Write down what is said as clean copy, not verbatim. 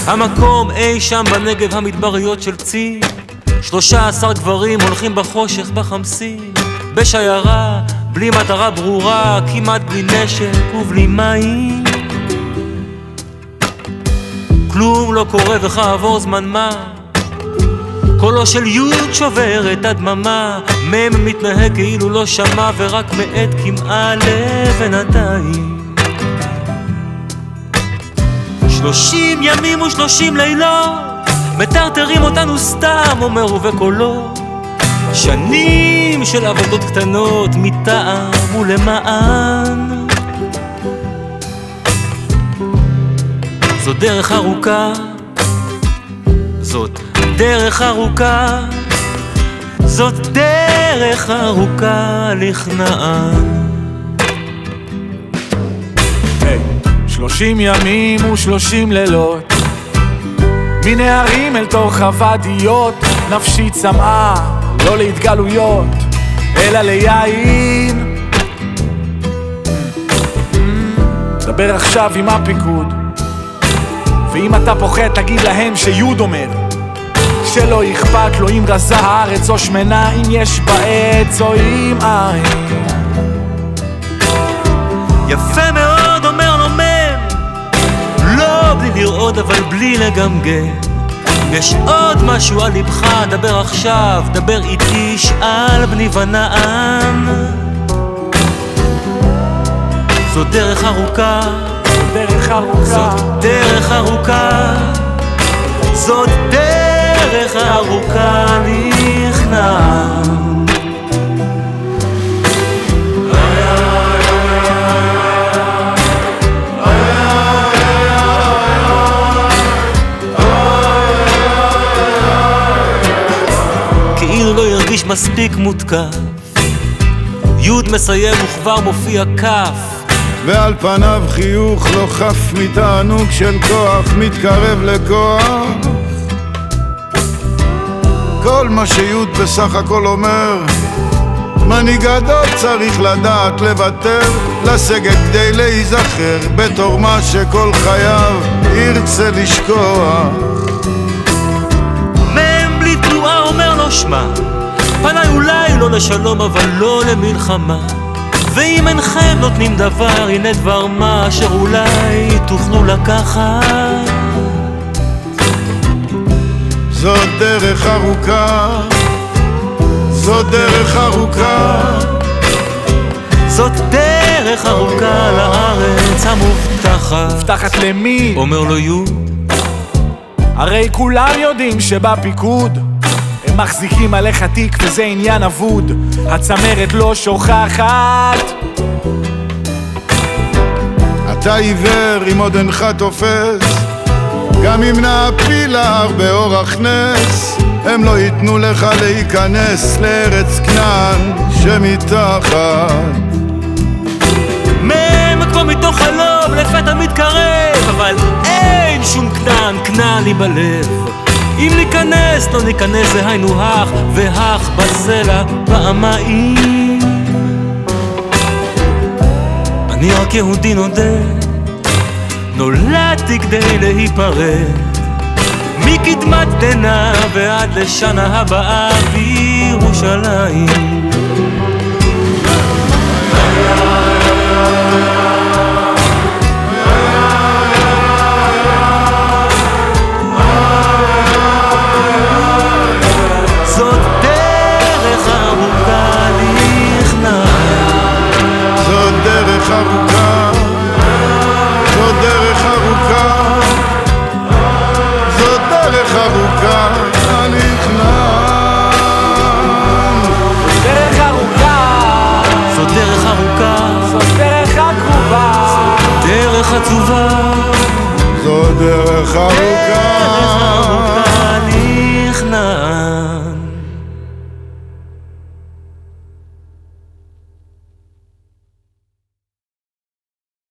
המקום אי שם בנגב, המדבריות של צין. 13 גברים הולכים בחושך בחמסין, בשיירה, בלי מטרה ברורה, כמעט בלי נשק ובלי מים. כלום לא קורה וכעבור זמן מה, קולו של יוד שובר את הדממה. מם מתנהג כאילו לא שמע ורק מעט כמעה לבינתיים. 30 ימים ו30 לילות מטרטרים אותנו סתם, אומר ובקולו. שנים של עבודות קטנות מטעם ולמען. זאת דרך ארוכה, זאת דרך ארוכה, זאת דרך ארוכה לכנען. 30 ימים ו30 לילות, מנהרים אל תוך הוואדיות, נפשי צמאה, לא להתגלויות, אלא ליין. דבר עכשיו עם הפיקוד, ואם אתה פוחד תגיד להם שיוד אומר שלא אכפת לו אם רזה הארץ או שמנה, אם יש בעץ או עם עין. יפה מאוד אומר לו מם, לא בלי לראות אבל בלי לגמגם. יש עוד משהו על לבך, דבר עכשיו, דבר איתי, שאל בני ונעם. זאת דרך ארוכה, דרך ארוכה, זאת דרך ארוכה, זאת דרך ארוכה לכנען. כאילו לא ירגיש מספיק מותקף, יוד מסיים וכבר מופיע כף, ועל פניו חיוך לא חף מתענוג של כוח מתקרב לכוח. כל מה שיוד בסך הכל אומר, מנהיג גדול צריך לדעת לוותר, לסגת כדי להיזכר בתור מה שכל חייו ירצה לשכוח. מם בלי תנועה אומר לו שמע, פניי אולי לא לשלום אבל לא למלחמה, ואם אינכם נותנים דבר, הנה דבר מה אשר אולי תוכלו לקחת. זאת דרך ארוכה, זאת דרך ארוכה, זאת דרך ארוכה לארץ המובטחת. מובטחת למי? אומר לו יוד. הרי כולם יודעים שבפיקוד הם מחזיקים עליך תיק וזה עניין אבוד, הצמרת לא שוכחת. אתה עיוור אם עוד אינך תופס, גם אם נעפיל להר באורח נס, הם לא ייתנו לך להיכנס לארץ כנען שמתחת. מם כמו מתוך חלום לפתע מתקרב, אבל אין שום כנען, כנען לי בלב. אם ניכנס לא ניכנס זה היינו הך, והך בסלע פעמיים. אני רק יהודי נודד, נולדתי כדי להיפרד, מקדמת דנא ועד לשנה הבאה בירושלים. זאת דרך ארוכה לכנען, זאת דרך ארוכה, זאת דרך ארוכה, זאת דרך ארוכה לכנען. דרך ארוכה, זאת דרך ארוכה, זאת דרך הקרובה, דרך עצובה, זאת דרך ארוכה.